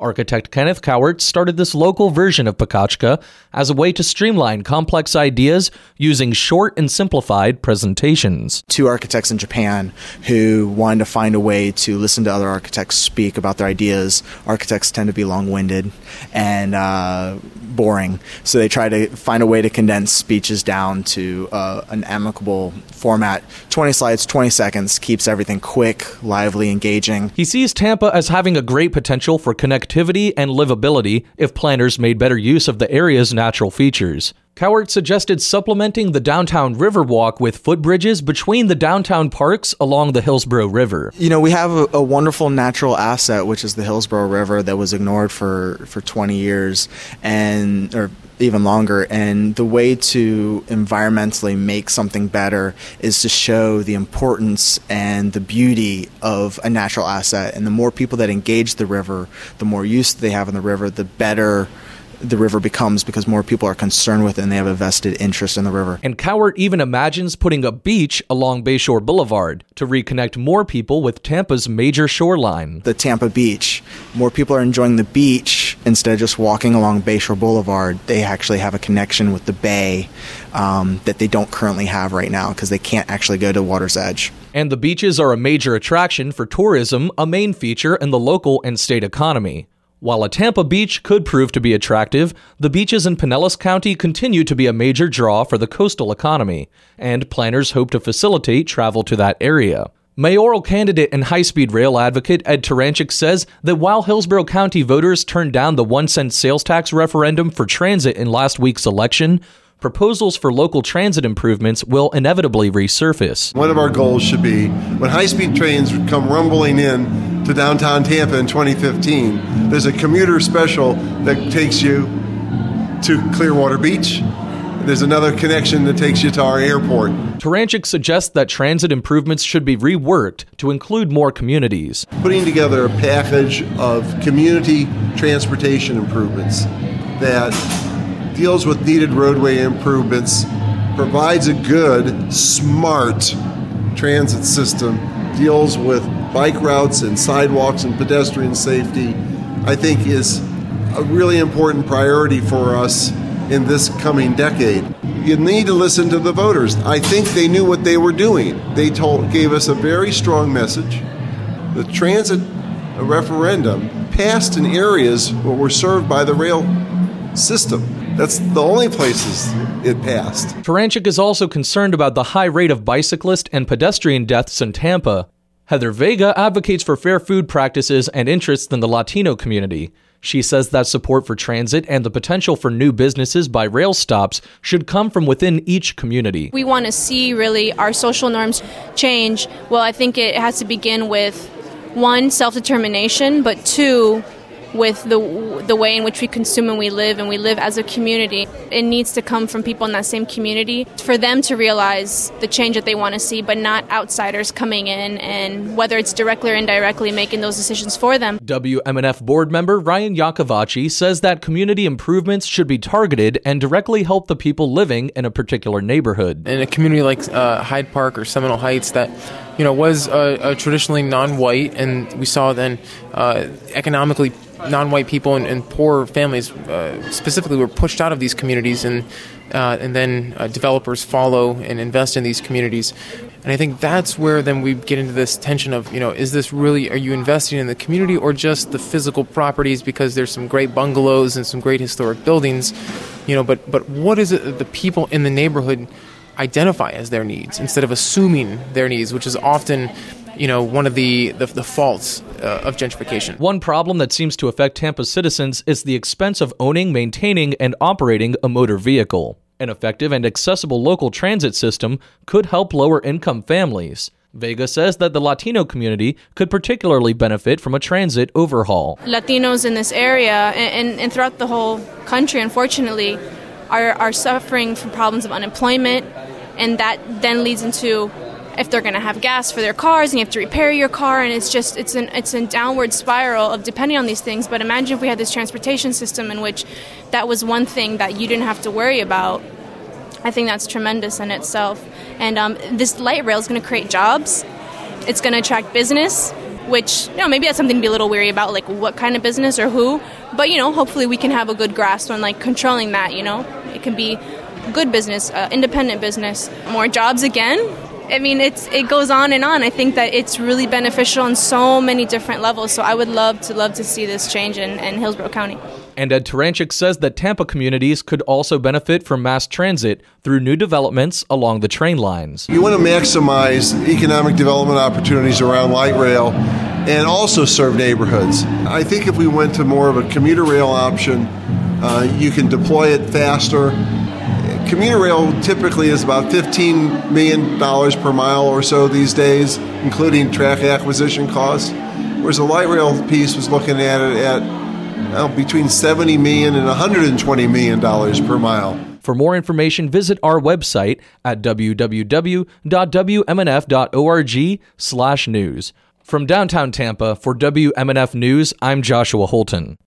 Architect Kenneth Cowart started this local version of Pakaczka as a way to streamline complex ideas using short and simplified presentations. Two architects in Japan who wanted to find a way to listen to other architects speak about their ideas. Architects tend to be long-winded and boring, so they try to find a way to condense speeches down to an amicable format. 20 slides, 20 seconds, keeps everything quick, lively, engaging. He sees Tampa as having a great potential for connectivity and livability if planners made better use of the area's natural features. Cowart suggested supplementing the downtown Riverwalk with footbridges between the downtown parks along the Hillsborough River. You know, we have a wonderful natural asset, which is the Hillsborough River, that was ignored for 20 years or even longer. And the way to environmentally make something better is to show the importance and the beauty of a natural asset. And the more people that engage the river, the more use they have in the river, the better the river becomes, because more people are concerned with it and they have a vested interest in the river. And Cowart even imagines putting a beach along Bayshore Boulevard to reconnect more people with Tampa's major shoreline. The Tampa Beach. More people are enjoying the beach instead of just walking along Bayshore Boulevard. They actually have a connection with the bay that they don't currently have right now because they can't actually go to water's edge. And the beaches are a major attraction for tourism, a main feature in the local and state economy. While a Tampa beach could prove to be attractive, the beaches in Pinellas County continue to be a major draw for the coastal economy, and planners hope to facilitate travel to that area. Mayoral candidate and high-speed rail advocate Ed Taranchik says that while Hillsborough County voters turned down the 1-cent sales tax referendum for transit in last week's election, proposals for local transit improvements will inevitably resurface. One of our goals should be, when high-speed trains come rumbling in to downtown Tampa in 2015, there's a commuter special that takes you to Clearwater Beach. There's another connection that takes you to our airport. Taranchik suggests that transit improvements should be reworked to include more communities. Putting together a package of community transportation improvements that deals with needed roadway improvements, provides a good, smart transit system, deals with bike routes and sidewalks and pedestrian safety, I think is a really important priority for us in this coming decade. You need to listen to the voters. I think they knew what they were doing. They gave us a very strong message. The transit referendum passed in areas where were served by the rail system. That's the only places it passed. Taranchik is also concerned about the high rate of bicyclist and pedestrian deaths in Tampa. Heather Vega advocates for fair food practices and interests in the Latino community. She says that support for transit and the potential for new businesses by rail stops should come from within each community. We want to see really our social norms change. Well, I think it has to begin with, one, self-determination, but two, with the way in which we consume and we live as a community. It needs to come from people in that same community for them to realize the change that they want to see, but not outsiders coming in and whether it's directly or indirectly making those decisions for them. WMNF board member Ryan Yakovacci says that community improvements should be targeted and directly help the people living in a particular neighborhood. In a community like Hyde Park or Seminole Heights that was traditionally non-white, and we saw then economically non-white people and poor families specifically were pushed out of these communities, and then developers follow and invest in these communities. And I think that's where then we get into this tension of, is this really, are you investing in the community or just the physical properties because there's some great bungalows and some great historic buildings, but what is it that the people in the neighborhood identify as their needs instead of assuming their needs, which is often one of the faults of gentrification. One problem that seems to affect Tampa citizens is the expense of owning, maintaining, and operating a motor vehicle. An effective and accessible local transit system could help lower-income families. Vega says that the Latino community could particularly benefit from a transit overhaul. Latinos in this area and throughout the whole country, unfortunately, are suffering from problems of unemployment, and that then leads into if they're going to have gas for their cars and you have to repair your car, and it's a downward spiral of depending on these things. But imagine if we had this transportation system in which that was one thing that you didn't have to worry about. I think that's tremendous in itself. And this light rail is going to create jobs. It's going to attract business. which, maybe that's something to be a little weary about, like what kind of business or who. But, hopefully we can have a good grasp on, like, controlling that, It can be good business, independent business, more jobs again. I mean, it goes on and on. I think that it's really beneficial on so many different levels. So I would love to see this change in Hillsborough County. And Ed Taranchik says that Tampa communities could also benefit from mass transit through new developments along the train lines. You want to maximize economic development opportunities around light rail and also serve neighborhoods. I think if we went to more of a commuter rail option, you can deploy it faster. Commuter rail typically is about $15 million per mile or so these days, including track acquisition costs, whereas the light rail piece was looking at it at between $70 million and $120 million per mile. For more information, visit our website at www.wmnf.org/news. From downtown Tampa, for WMNF News, I'm Joshua Holton.